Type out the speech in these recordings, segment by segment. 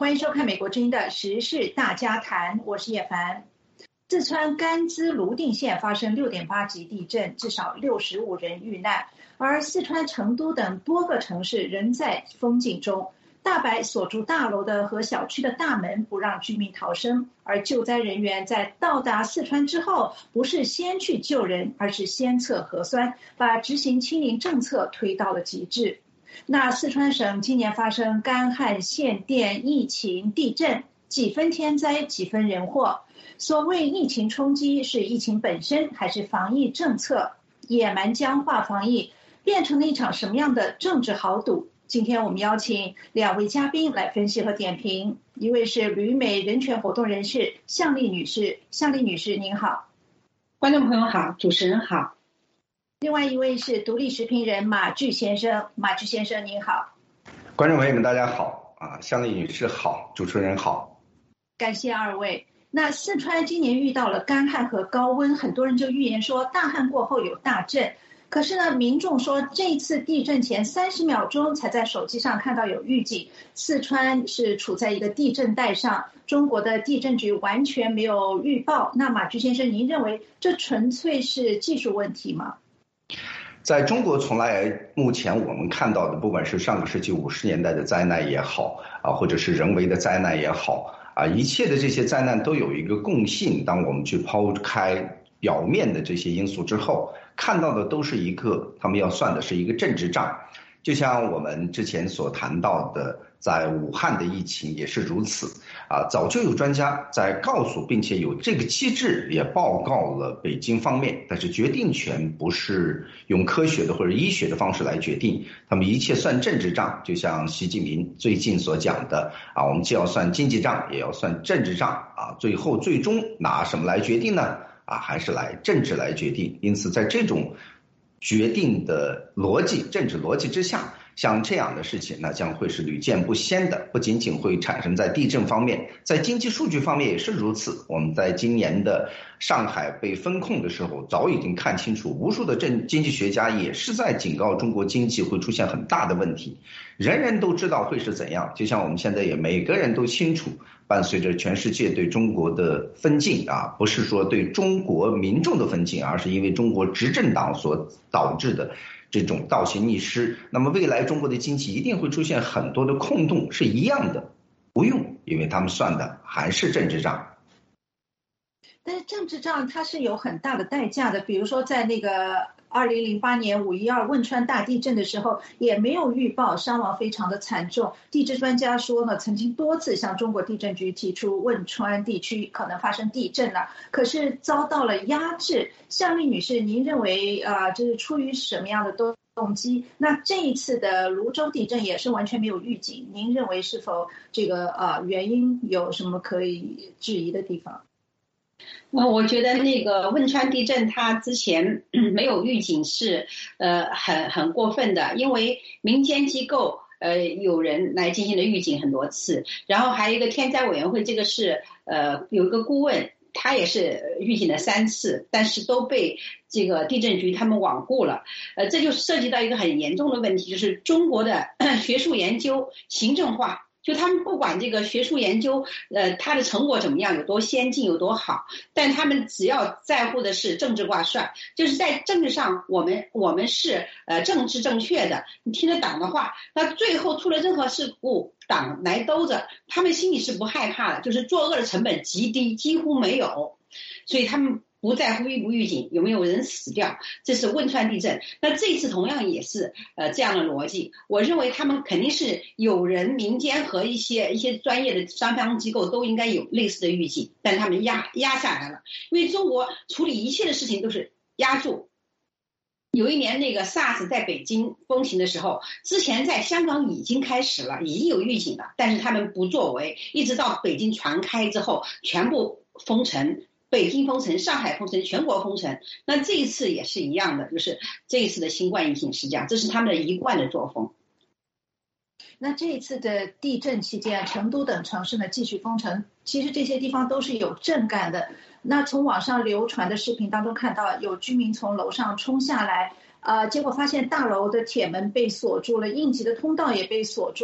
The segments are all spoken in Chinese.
欢迎收看美国之音的时事大家谈，我是叶凡。四川甘孜泸定县发生6.8级地震，至少65人遇难，而四川成都等多个城市仍在封禁中。大白锁住大楼的和小区的大门，不让居民逃生。而救灾人员在到达四川之后，不是先去救人，而是先测核酸，把执行清零政策推到了极致。那四川省今年发生干旱、限电、疫情、地震，几分天灾几分人祸。所谓疫情冲击，是疫情本身还是防疫政策野蛮僵化防疫，变成了一场什么样的政治豪赌？今天我们邀请2位嘉宾来分析和点评，一位是旅美人权活动人士向丽女士。向丽女士您好。 观众朋友好，主持人好。 另外一位是独立时评人马巨先生。马巨先生您好。 观众朋友们大家好向丽女士好，主持人好。 感谢二位。那四川今年遇到了干旱和高温，很多人就预言说大旱过后有大震。可是呢，民众说这次地震前30秒钟才在手机上看到有预警，四川是处在一个地震带上，中国的地震局完全没有预报。那马巨先生，您认为这纯粹是技术问题吗？ 在中国从来目前我们看到的，不管是上个世纪50年代的灾难也好或者是人为的灾难也好一切的这些灾难都有一个共性，当我们去抛开表面的这些因素之后，看到的都是一个，他们要算的是一个政治账。就像我们之前所谈到的，在武汉的疫情也是如此早就有专家在告诉，并且有这个机制也报告了北京方面，但是决定权不是用科学的或者医学的方式来决定，他们一切算政治账。就像习近平最近所讲的我们既要算经济账也要算政治账最终拿什么来决定呢？还是来政治来决定。因此在这种决定的逻辑政治逻辑之下，像这样的事情呢将会是屡见不鲜的，不仅仅会产生在地震方面，在经济数据方面也是如此。我们在今年的上海被封控的时候早已经看清楚，无数的经济学家也是在警告中国经济会出现很大的问题，人人都知道会是怎样。就像我们现在也每个人都清楚，伴随着全世界对中国的封禁不是说对中国民众的封禁，而是因为中国执政党所导致的这种倒行逆施。那么未来中国的经济一定会出现很多的空洞，是一样的，不用，因为他们算的还是政治账。 但是政治账它是有很大的代价的，比如说在那个2008年5.12汶川大地震的时候，也没有预报，伤亡非常的惨重。地质专家说呢，曾经多次向中国地震局提出汶川地区可能发生地震了，可是遭到了压制。向丽女士，您认为这是出于什么样的动机？那这一次的泸州地震也是完全没有预警，您认为是否这个原因有什么可以质疑的地方？ 我觉得那个汶川地震它之前没有预警是很过分的，因为民间机构有人来进行了预警很多次，然后还有一个天灾委员会，这个是有一个顾问，他也是预警了3次，但是都被这个地震局他们罔顾了。这就涉及到一个很严重的问题，就是中国的学术研究行政化。就他们不管这个学术研究它的成果怎么样，有多先进有多好，但他们只要在乎的是政治挂帅，就是在政治上我们是政治正确的，你听着党的话，那最后出了任何事故党来兜着，他们心里是不害怕的，就是作恶的成本极低，几乎没有，所以他们不在乎预不预警，有没有人死掉，这是汶川地震。那这次同样也是这样的逻辑。我认为他们肯定是有人民间和一些专业的商标机构都应该有类似的预警，但他们压下来了，因为中国处理一切的事情都是压住。有一年那个 SARS 在北京风行的时候，之前在香港已经开始了，已经有预警了，但是他们不作为，一直到北京传开之后全部封城，北京封城，上海封城，全国封城。那这一次也是一样的，就是这一次的新冠疫情是这样，这是他们的一贯的作风。 那这一次的地震期间，成都等城市呢继续封城，其实这些地方都是有震感的。那从网上流传的视频当中看到，有居民从楼上冲下来，结果发现大楼的铁门被锁住了，应急的通道也被锁住了。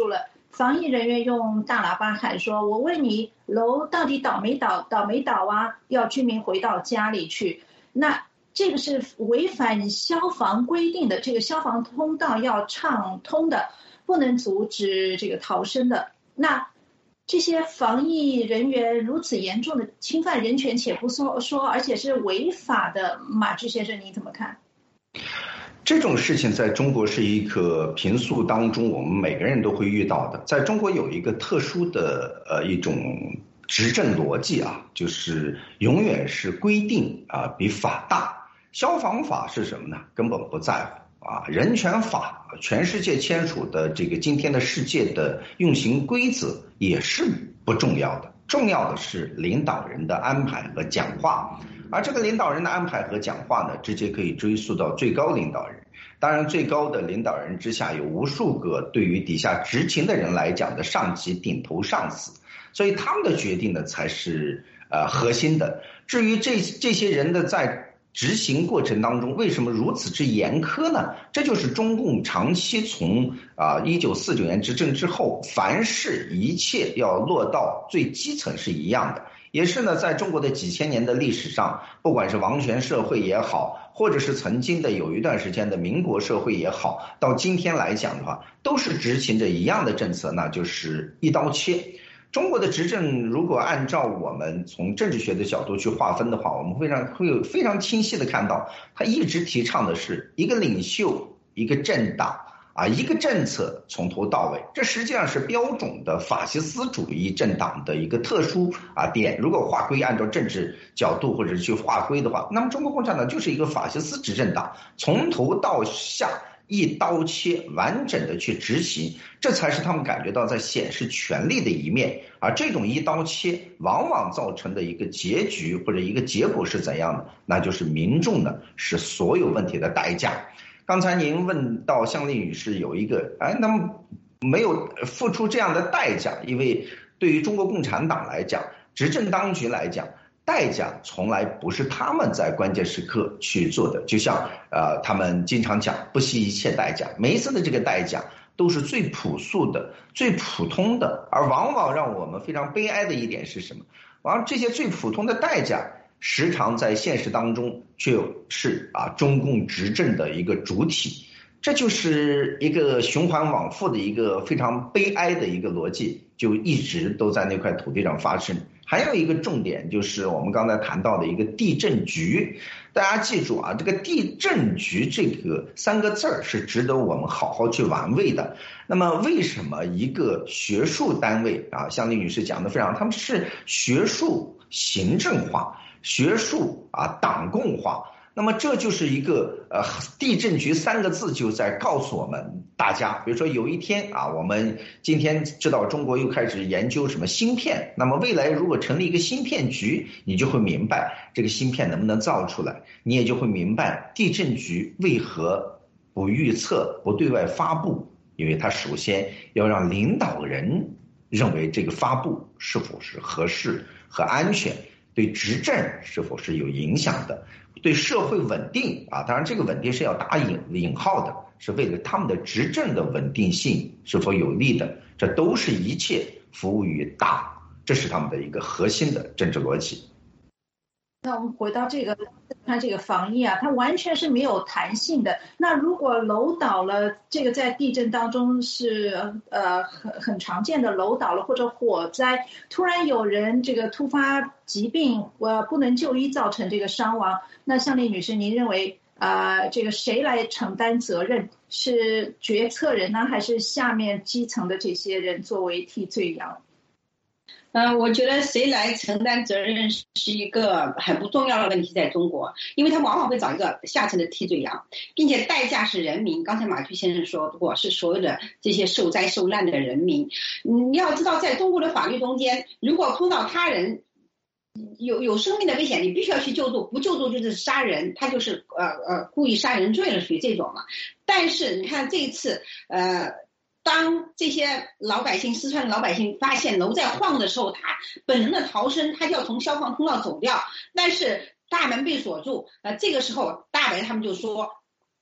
防疫人员用大喇叭喊说：“我问你，楼到底倒没倒？倒没倒啊？要居民回到家里去。”那这个是违反消防规定的，这个消防通道要畅通的，不能阻止这个逃生的。那这些防疫人员如此严重的侵犯人权，且不说，而且是违法的，马志先生，你怎么看？ 这种事情在中国是一个平素当中我们每个人都会遇到的。在中国有一个特殊的一种执政逻辑啊，就是永远是规定啊比法大。消防法是什么呢？根本不在乎啊。人权法，全世界签署的这个今天的世界的运行规则也是不重要的，重要的是领导人的安排和讲话。而这个领导人的安排和讲话呢，直接可以追溯到最高领导人。当然，最高的领导人之下有无数个对于底下执勤的人来讲的上级顶头上司，所以他们的决定呢才是核心的。至于这些人的在执行过程当中为什么如此之严苛呢？这就是中共长期从1949年执政之后，凡事一切要落到最基层是一样的。也是呢，在中国的几千年的历史上，不管是王权社会也好，或者是曾经的有一段时间的民国社会也好，到今天来讲的话，都是执行着一样的政策，那就是一刀切。中国的执政如果按照我们从政治学的角度去划分的话，我们会有非常清晰的看到，他一直提倡的是一个领袖，一个政党一个政策从头到尾，这实际上是标准的法西斯主义政党的一个特殊点。如果划归按照政治角度或者去划归的话，那么中国共产党就是一个法西斯执政党，从头到下一刀切，完整的去执行，这才是他们感觉到在显示权力的一面。而这种一刀切往往造成的一个结局或者一个结果是怎样的？那就是民众呢是所有问题的代价。刚才您问到向丽女士有一个那么没有付出这样的代价，因为对于中国共产党来讲，执政当局来讲，代价从来不是他们在关键时刻去做的。就像他们经常讲不惜一切代价，每一次的这个代价都是最朴素的、最普通的，而往往让我们非常悲哀的一点是什么？这些最普通的代价时常在现实当中却是中共执政的一个主体，这就是一个循环往复的一个非常悲哀的一个逻辑，就一直都在那块土地上发生。还有一个重点就是我们刚才谈到的一个地震局，大家记住这个地震局这个3个字是值得我们好好去玩味的。那么为什么一个学术单位像李女士讲的非常，他们是学术行政化，学术党共化，那么这就是一个地震局3个字就在告诉我们大家，比如说有一天我们今天知道中国又开始研究什么芯片，那么未来如果成立一个芯片局，你就会明白这个芯片能不能造出来，你也就会明白地震局为何不预测、不对外发布，因为它首先要让领导人认为这个发布是否是合适和安全，对执政是否是有影响的，对社会稳定当然这个稳定是要打引号的，是为了他们的执政的稳定性是否有利的，这都是一切服务于党，这是他们的一个核心的政治逻辑。 那我们回到看这个防疫它完全是没有弹性的。那如果楼倒了，这个在地震当中是很常见的，楼倒了或者火灾，突然有人这个突发疾病不能就医造成这个伤亡，那向丽女士，您认为这个谁来承担责任？是决策人呢，还是下面基层的这些人作为替罪羊？ 我觉得谁来承担责任是一个很不重要的问题，在中国，因为他往往会找一个下层的替罪羊，并且代价是人民。刚才马驹先生说过，是所有的这些受灾受难的人民。你要知道，在中国的法律中间，如果碰到他人有生命的危险，你必须要去救助，不救助就是杀人，他就是故意杀人罪了，属于这种了。但是你看这一次当这些老百姓，四川的老百姓发现楼在晃的时候，他本能的逃生，他就要从消防通道走掉，但是大门被锁住。这个时候大白他们就说，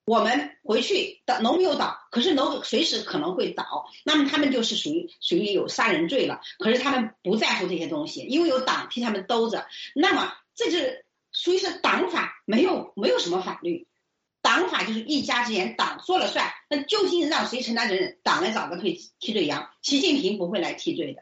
我们回去楼没有倒，可是楼随时可能会倒，那么他们就是属于有杀人罪了。可是他们不在乎这些东西，因为有党替他们兜着。那么这是属于是党法，没有什么法律，党法就是一家之言，党说了算。那究竟让谁承担责任？党来找个替罪羊，习近平不会来替罪的。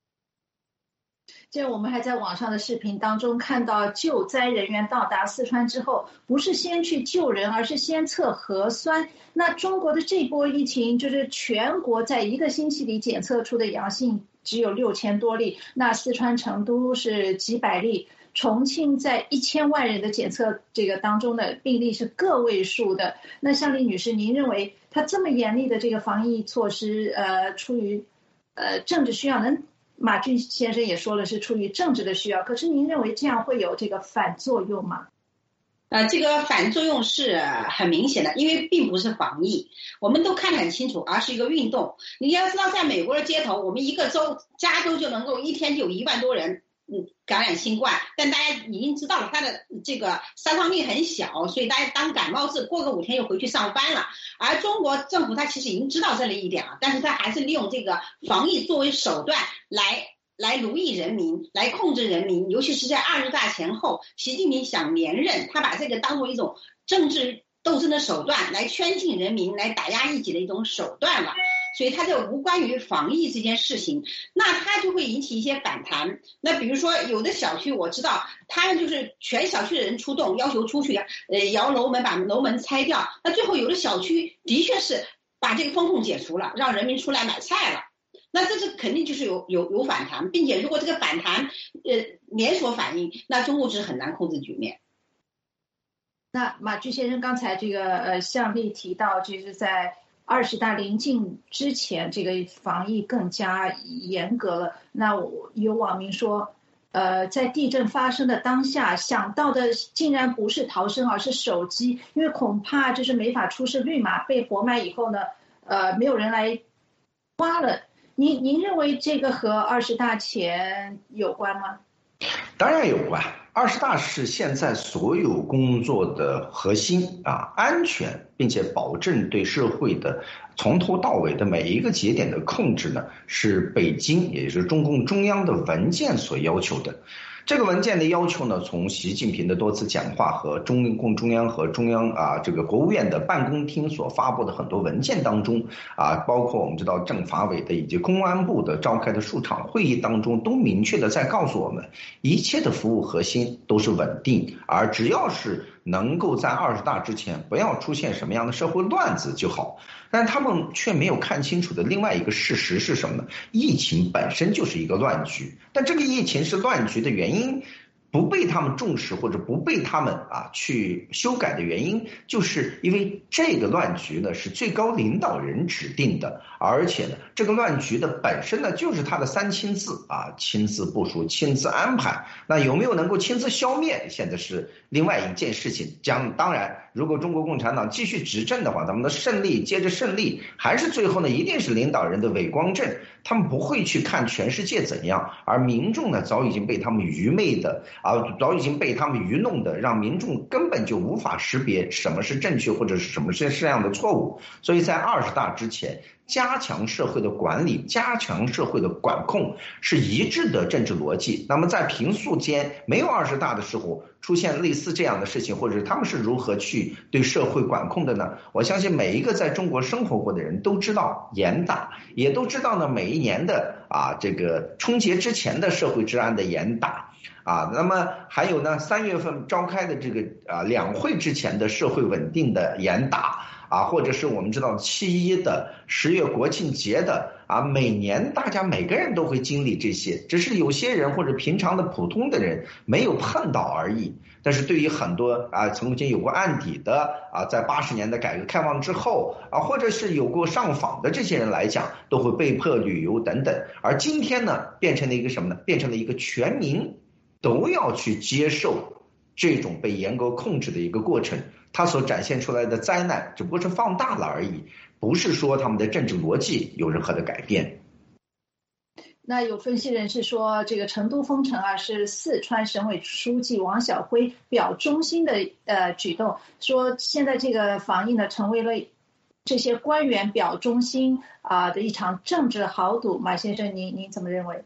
这我们还在网上的视频当中看到，救灾人员到达四川之后，不是先去救人，而是先测核酸。那中国的这波疫情，就是全国在1个星期里检测出的阳性只有6000多例，那四川成都是几百例，重庆在1000万人的检测这个当中的病例是个位数的。那向丽女士，您认为他这么严厉的这个防疫措施，出于政治需要，马俊先生也说了是出于政治的需要，可是您认为这样会有这个反作用吗？ 这个反作用是很明显的，因为并不是防疫，我们都看得很清楚，而是一个运动。你要知道，在美国的街头，我们一个州，加州就能够一天就有1万多人感染新冠，但大家已经知道了它的这个杀伤力很小，所以大家当感冒治，过个5天又回去上班了。而中国政府它其实已经知道这里一点了，但是它还是利用这个防疫作为手段来奴役人民，来控制人民。尤其是在20大前后，习近平想连任，他把这个当做一种政治斗争的手段，来圈禁人民，来打压异己的一种手段了。所以他这无关于防疫这件事情，那他就会引起一些反弹。那比如说有的小区我知道，他们就是全小区的人出动，要求出去摇楼门，把楼门拆掉。那最后有的小区的确是把这个封控解除了，让人民出来买菜了。那这是肯定就是有反弹，并且如果这个反弹连锁反应，那中国是很难控制局面。 那马俊先生刚才这个向丽提到，就是在20大临近之前，这个防疫更加严格了。那有网民说，在地震发生的当下，想到的竟然不是逃生，而是手机，因为恐怕就是没法出示绿码，被活埋以后呢，没有人来挖了。您认为这个和20大前有关吗？ 当然有关。20大是现在所有工作的核心啊，安全，并且保证对社会的从头到尾的每一个节点的控制呢，是北京也就是中共中央的文件所要求的。这个文件的要求呢，从习近平的多次讲话和中共中央和中央这个国务院的办公厅所发布的很多文件当中包括我们知道政法委的以及公安部的召开的数场会议当中，都明确的在告诉我们，一切的服务核心都是稳定，而只要是能够在20大之前不要出现什么样的社会乱子就好。但他们却没有看清楚的另外一个事实是什么呢？疫情本身就是一个乱局，但这个疫情是乱局的原因不被他们重视，或者不被他们去修改的原因，就是因为这个乱局呢是最高领导人指定的，而且呢这个乱局的本身呢就是他的3亲自亲自部署，亲自安排。那有没有能够亲自消灭，现在是另外一件事情。当然如果中国共产党继续执政的话，他们的胜利接着胜利，还是最后呢一定是领导人的伪光正，他们不会去看全世界怎样，而民众呢早已经被他们愚昧的早已经被他们愚弄的，让民众根本就无法识别什么是正确或者是什么是这样的错误。所以在20大之前，加强社会的管理，加强社会的管控是一致的政治逻辑。那么在平素间没有20大的时候出现类似这样的事情，或者他们是如何去对社会管控的呢？我相信每一个在中国生活过的人都知道严打，也都知道呢每一年的这个春节之前的社会治安的严打那么还有呢3月份召开的这个两会之前的社会稳定的严打或者是我们知道7·1的10月国庆节的每年大家每个人都会经历这些，只是有些人或者平常的普通的人没有碰到而已。但是对于很多曾经有过案底的在80年的改革开放之后或者是有过上访的这些人来讲，都会被迫旅游等等。而今天呢变成了一个什么呢？变成了一个全民都要去接受这种被严格控制的一个过程，它所展现出来的灾难只不过是放大了而已，不是说他们的政治逻辑有任何的改变。 那有分析人士说，这个成都封城啊，是四川省委书记王晓辉表忠心的举动，说现在这个防疫呢，成为了这些官员表忠心的一场政治豪赌。马先生，您怎么认为？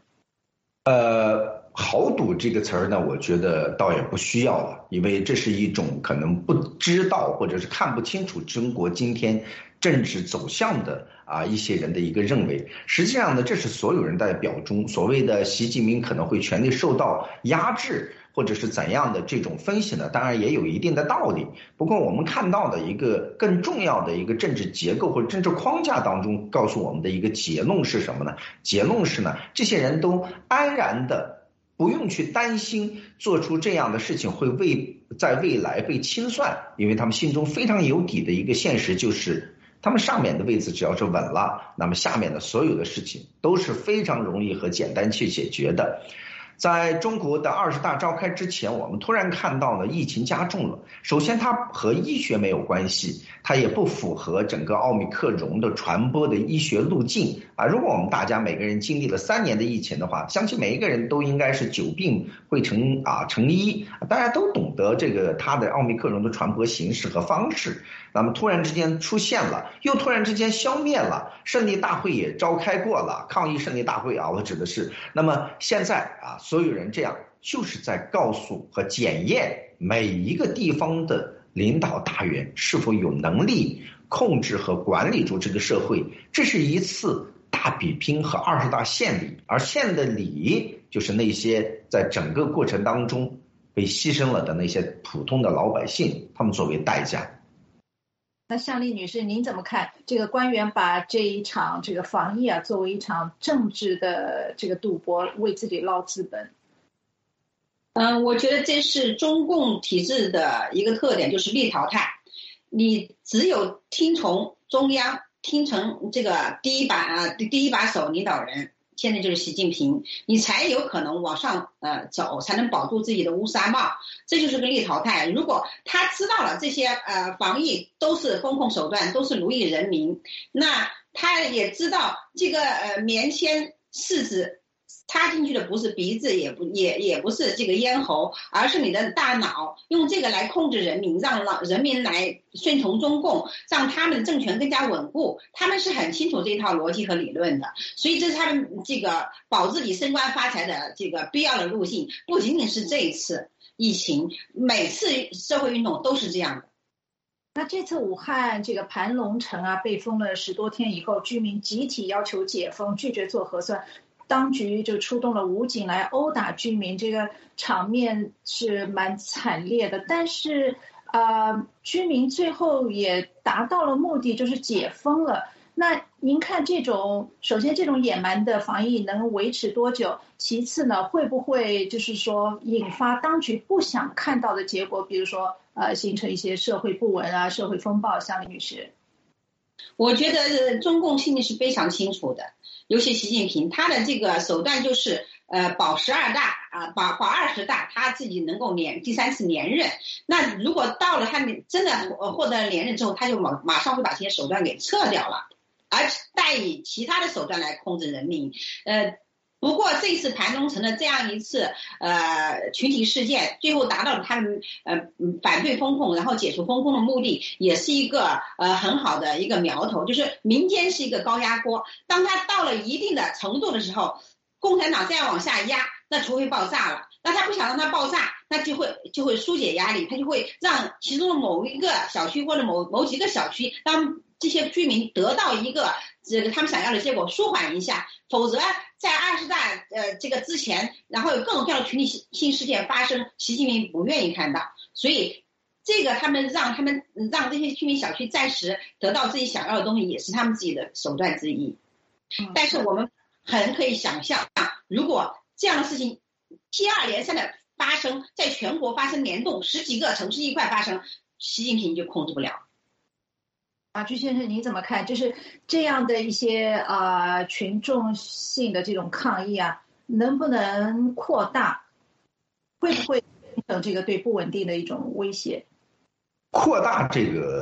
豪赌这个词儿呢，我觉得倒也不需要了，因为这是一种可能不知道或者是看不清楚中国今天政治走向的一些人的一个认为。实际上呢，这是所有人在表忠，所谓的习近平可能会权力受到压制或者是怎样的这种分析呢，当然也有一定的道理。不过我们看到的一个更重要的一个政治结构或者政治框架当中告诉我们的一个结论是什么呢？结论是呢，这些人都安然的不用去担心做出这样的事情会在未来被清算，因为他们心中非常有底的一个现实就是他们上面的位置只要是稳了，那么下面的所有的事情都是非常容易和简单去解决的。在中国的20大召开之前，我们突然看到了疫情加重了。首先它和医学没有关系，它也不符合整个奥密克戎的传播的医学路径如果我们大家每个人经历了3年的疫情的话，相信每一个人都应该是久病会成医，大家都懂得这个它的奥密克戎的传播形式和方式。那么突然之间出现了，又突然之间消灭了，胜利大会也召开过了，抗疫胜利大会我指的是。那么现在所有人这样就是在告诉和检验每一个地方的领导大员是否有能力控制和管理住这个社会。这是一次大比拼和20大献礼，而献的礼就是那些在整个过程当中被牺牲了的那些普通的老百姓，他们作为代价。 那向丽女士，您怎么看这个官员把这一场这个防疫作为一场政治的这个赌博，为自己捞资本？ 我觉得这是中共体制的一个特点，就是力淘汰。你只有听从中央，听从这个第一把手领导人，现在就是习近平，你才有可能往上走，才能保住自己的乌纱帽。这就是个力淘汰。如果他知道了这些防疫都是风控手段，都是奴役人民，那他也知道这个棉签柿子插进去的不是鼻子，也不是这个咽喉，而是你的大脑，用这个来控制人民，让人民来顺从中共，让他们的政权更加稳固。他们是很清楚这套逻辑和理论的，所以这是他们这个保自己升官发财的这个必要的路径。不仅仅是这一次疫情，每次社会运动都是这样的。 那这次武汉这个盘龙城被封了10多天以后，居民集体要求解封，拒绝做核酸。当局就出动了武警来殴打居民，这个场面是蛮惨烈的。但是居民最后也达到了目的，就是解封了。那您看首先这种野蛮的防疫能维持多久？其次呢，会不会就是说引发当局不想看到的结果，比如说形成一些社会不稳社会风暴？向丽女士， 我觉得中共心里是非常清楚的，尤其习近平，他的这个手段就是保12大保20大，他自己能够第3次连任。那如果到了他真的获得连任之后，他就马上会把这些手段给撤掉了，而代以其他的手段来控制人民。不过这次盘龙城的这样一次群体事件，最后达到了他们反对风控然后解除风控的目的，也是一个很好的一个苗头，就是民间是一个高压锅，当它到了一定的程度的时候，共产党再往下压，那就会爆炸了。那他不想让它爆炸，那就会疏解压力，他就会让其中的某一个小区或者某几个小区，当这些居民得到一个这个他们想要的结果，舒缓一下。否则在20大这个之前，然后有各种各样的群体性事件发生，习近平不愿意看到，所以这个让这些居民小区暂时得到自己想要的东西，也是他们自己的手段之一。但是我们很可以想象，如果这样的事情接二连三的发生，在全国发生联动，10几个城市一块发生，习近平就控制不了。 居先生，您怎么看？就是这样的一些群众性的这种抗议能不能扩大？会不会形成这个对不稳定的一种威胁？ 扩大这个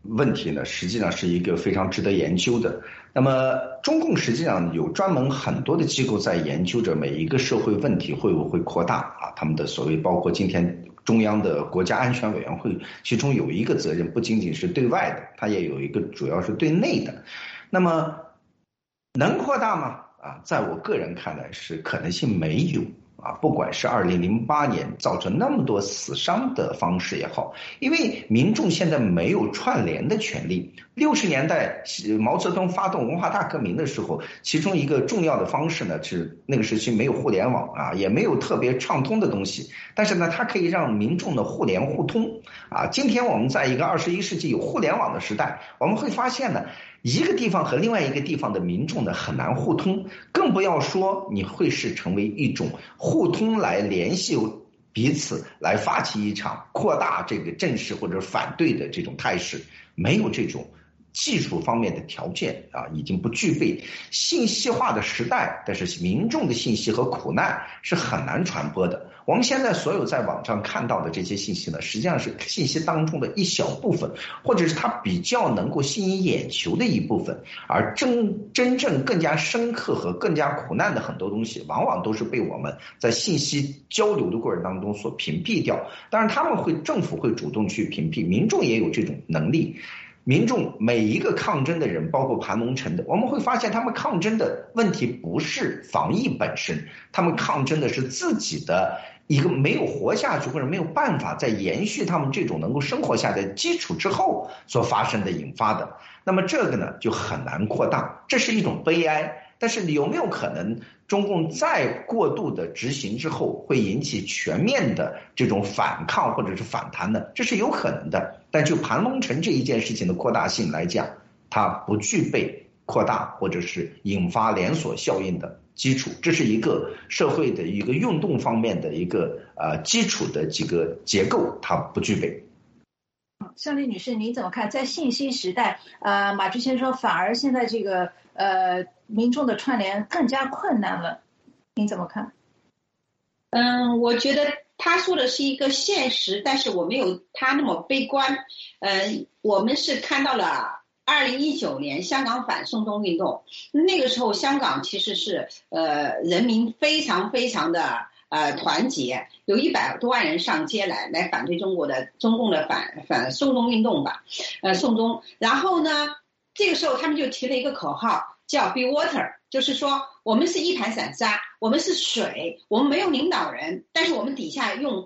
问题呢，实际上是一个非常值得研究的。那么中共实际上有专门很多的机构在研究着每一个社会问题会不会扩大啊，他们的所谓包括今天中央的国家安全委员会，其中有一个责任不仅仅是对外的，它也有一个主要是对内的。那么能扩大吗？啊，在我个人看来是可能性没有。啊，不管是2008年造成那么多死伤的方式也好，因为民众现在没有串联的权利。60年代毛泽东发动文化大革命的时候，其中一个重要的方式呢是那个时期没有互联网啊，也没有特别畅通的东西，但是呢它可以让民众的互联互通啊。今天我们在一个21世纪有互联网的时代，我们会发现呢，一个地方和另外一个地方的民众呢很难互通，更不要说你会是成为一种互通来联系彼此，来发起一场扩大这个正视或者反对的这种态势，没有这种技术方面的条件啊，已经不具备。信息化的时代，但是民众的信息和苦难是很难传播的。我们现在所有在网上看到的这些信息呢，实际上是信息当中的一小部分，或者是它比较能够吸引眼球的一部分，而真正更加深刻和更加苦难的很多东西，往往都是被我们在信息交流的过程当中所屏蔽掉。当然政府会主动去屏蔽，民众也有这种能力。民众每一个抗争的人，包括盘龙城的，我们会发现他们抗争的问题不是防疫本身，他们抗争的是自己的一个没有活下去或者没有办法再延续他们这种能够生活下的基础之后所发生的引发的。那么这个呢就很难扩大，这是一种悲哀。但是有没有可能中共再过度的执行之后会引起全面的这种反抗或者是反弹呢？这是有可能的，但就盘龙城这一件事情的扩大性来讲，它不具备扩大或者是引发连锁效应的基础，这是一个社会的一个运动方面的一个基础的几个结构，它不具备。 向丽女士，您怎么看？在信息时代，马志先说反而现在这个民众的串联更加困难了，您怎么看？ 我觉得他说的是一个现实，但是我没有他那么悲观。我们是看到了2019年香港反送中运动，那个时候香港其实是人民非常非常的团结，有100多万人上街来反对中共的反送中运动吧，送中。然后呢，这个时候他们就提了一个口号叫 Be Water， 就是说我们是一盘散沙，我们是水，我们没有领导人，但是我们底下用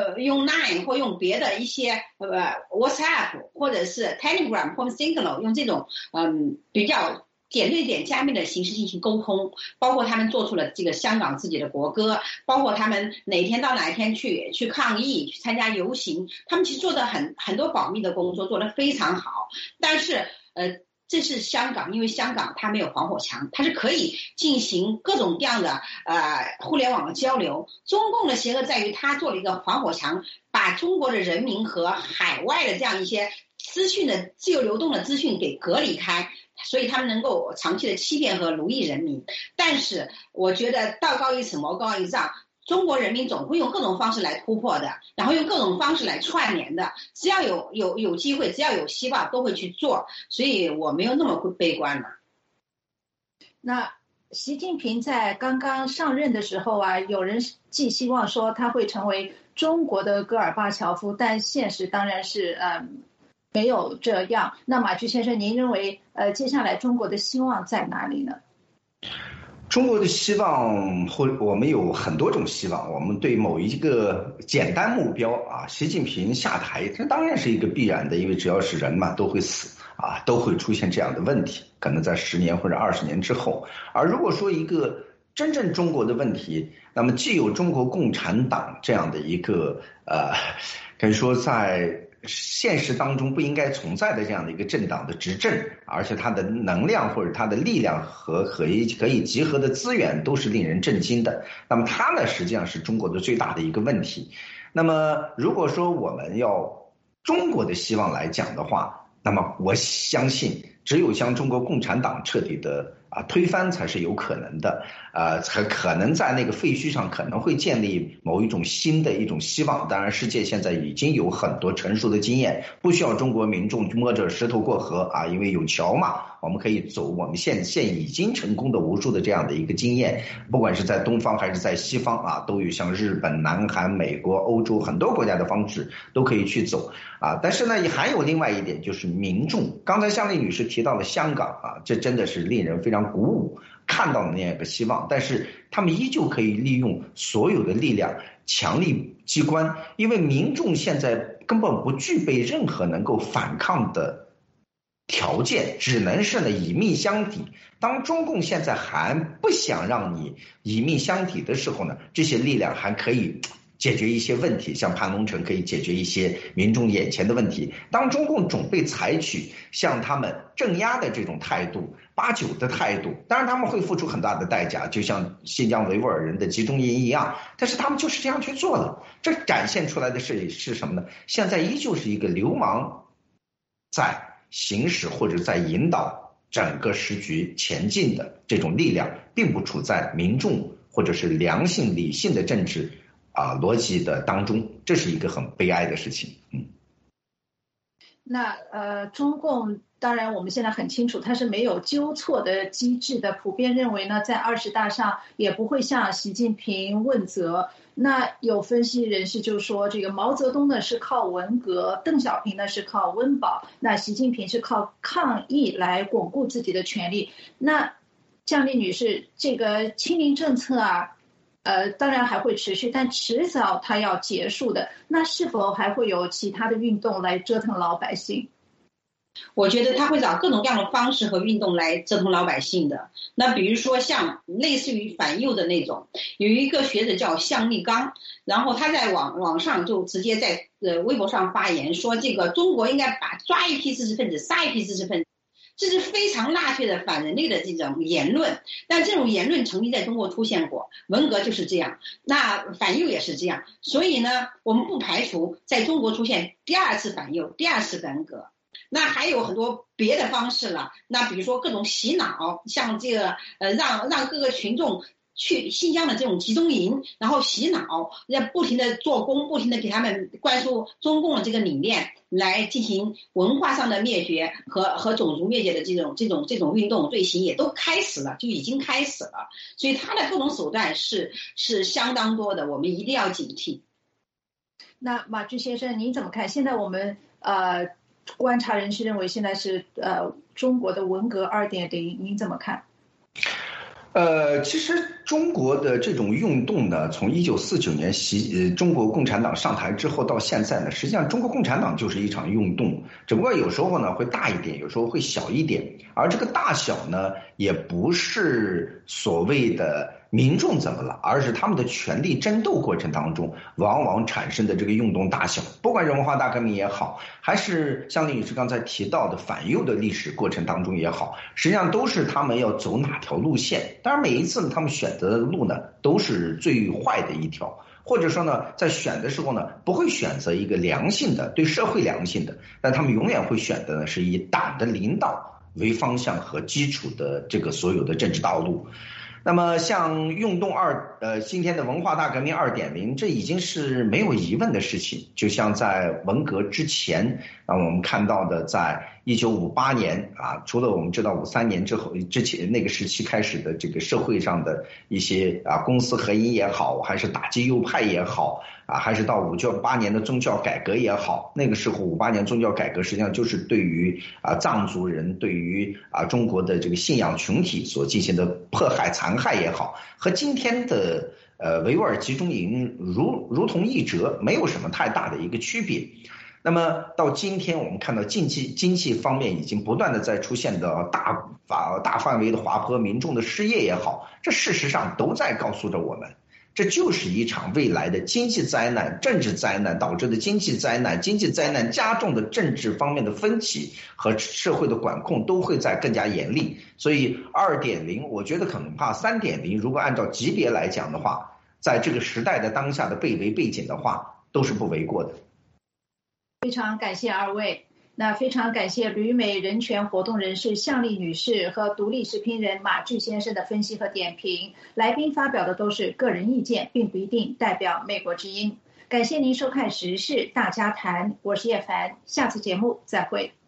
Line 或用别的一些WhatsApp 或者是 Telegram 或者 Signal 用这种比较点对点加密的形式进行沟通，包括他们做出了这个香港自己的国歌，包括他们哪天到哪一天去抗议，去参加游行，他们其实做的很多保密的工作，做得非常好。但是这是香港，因为香港它没有防火墙，它是可以进行各种各样的互联网的交流。中共的邪恶在于它做了一个防火墙，把中国的人民和海外的这样一些资讯的自由流动的资讯给隔离开，所以他们能够长期的欺骗和奴役人民。但是我觉得道高一尺魔高一丈，中国人民总会用各种方式来突破的，然后用各种方式来串联的，只要有机会，只要有希望都会去做，所以我没有那么悲观了。 那习近平在刚刚上任的时候啊，有人寄希望说他会成为中国的戈尔巴乔夫，但现实当然是没有这样。那马驹先生，您认为接下来中国的希望在哪里呢？ 中国的希望，我们有很多种希望。我们对某一个简单目标啊，习近平下台，这当然是一个必然的，因为只要是人嘛，都会死啊，都会出现这样的问题，可能在10年或者20年之后。而如果说一个真正中国的问题，那么既有中国共产党这样的一个可以说在现实当中不应该存在的这样的一个政党的执政，而且它的能量或者它的力量和可以集合的资源都是令人震惊的。那么它呢，实际上是中国的最大的一个问题。那么如果说我们要中国的希望来讲的话，那么我相信只有将中国共产党彻底的推翻才是有可能的，才可能在那个废墟上可能会建立某一种新的一种希望。当然，世界现在已经有很多成熟的经验，不需要中国民众摸着石头过河啊，因为有桥嘛，我们可以走我们现已经成功的无数的这样的一个经验，不管是在东方还是在西方啊，都有像日本、南韩、美国、欧洲很多国家的方式都可以去走啊。但是呢，也还有另外一点就是民众，刚才向丽女士提到了香港啊，这真的是令人非常鼓舞，看到了那样一个希望，但是他们依旧可以利用所有的力量强力机关，因为民众现在根本不具备任何能够反抗的条件，只能是呢以命相抵。当中共现在还不想让你以命相抵的时候呢，这些力量还可以解决一些问题，像盘龙城可以解决一些民众眼前的问题。当中共准备采取像他们镇压的这种态度，89的态度，当然他们会付出很大的代价，就像新疆维吾尔人的集中营一样，但是他们就是这样去做了。这展现出来的是什么呢？现在依旧是一个流氓在行使或者在引导整个时局前进的这种力量，并不处在民众或者是良性理性的政治逻辑的当中，这是一个很悲哀的事情。 那中共当然我们现在很清楚，它是没有纠错的机制的，普遍认为呢，在20大上也不会向习近平问责。那有分析人士就说，这个毛泽东呢是靠文革，邓小平呢是靠温饱，那习近平是靠抗疫来巩固自己的权利。那江丽女士，这个清零政策啊，当然还会持续，但迟早它要结束的。那是否还会有其他的运动来折腾老百姓？ 我觉得他会找各种各样的方式和运动来折腾老百姓的。那比如说像类似于反右的那种，有一个学者叫向立刚，然后他在网上就直接在微博上发言说，这个中国应该抓一批知识分子，杀一批知识分子。这是非常纳粹的反人类的这种言论，但这种言论曾经在中国出现过，文革就是这样，那反右也是这样，所以呢，我们不排除在中国出现第二次反右，第二次文革。那还有很多别的方式了，那比如说各种洗脑，像这个让各个群众去新疆的这种集中营，然后洗脑，不停的做工，不停的给他们灌输中共的这个理念，来进行文化上的灭绝和种族灭绝的这种运动队形也都开始了，就已经开始了。所以他的各种手段是相当多的，我们一定要警惕。 那马驹先生，您怎么看？现在我们观察人士认为现在是中国的文革2.0，您怎么看？ 其实中国的这种运动呢，从1949年中国共产党上台之后到现在呢，实际上中国共产党就是一场运动，只不过有时候呢会大一点，有时候会小一点，而这个大小呢，也不是所谓的民众怎么了，而是他们的权力争斗过程当中往往产生的这个运动大小，不管是文化大革命也好，还是像李女士刚才提到的反右的历史过程当中也好，实际上都是他们要走哪条路线。当然每一次呢，他们选择的路呢都是最坏的一条，或者说呢在选的时候呢不会选择一个良性的对社会良性的，但他们永远会选择的是以党的领导为方向和基础的这个所有的政治道路。那么像运动今天的文化大革命2.0，这已经是没有疑问的事情。就像在文革之前，我们看到的，在1958年除了我们知道53年之前那个时期开始的这个社会上的一些公私合营也好，还是打击右派也好还是到58年的宗教改革也好，那个时候58年宗教改革实际上就是对于藏族人，对于中国的这个信仰群体所进行的迫害残害也好，和今天的维吾尔集中营如同一辙，没有什么太大的一个区别。那么到今天我们看到经济方面已经不断的在出现的大范围的滑坡，民众的失业也好，这事实上都在告诉着我们，这就是一场未来的经济灾难、政治灾难导致的经济灾难，经济灾难加重的政治方面的分歧和社会的管控都会在更加严厉。所以2.0我觉得恐怕3.0如果按照级别来讲的话，在这个时代的当下的背景的话，都是不为过的。 非常感谢二位。 那非常感谢旅美人权活动人士向丽女士和独立时评人马巨先生的分析和点评。来宾发表的都是个人意见，并不一定代表美国之音。感谢您收看《时事大家谈》，我是叶凡，下次节目再会。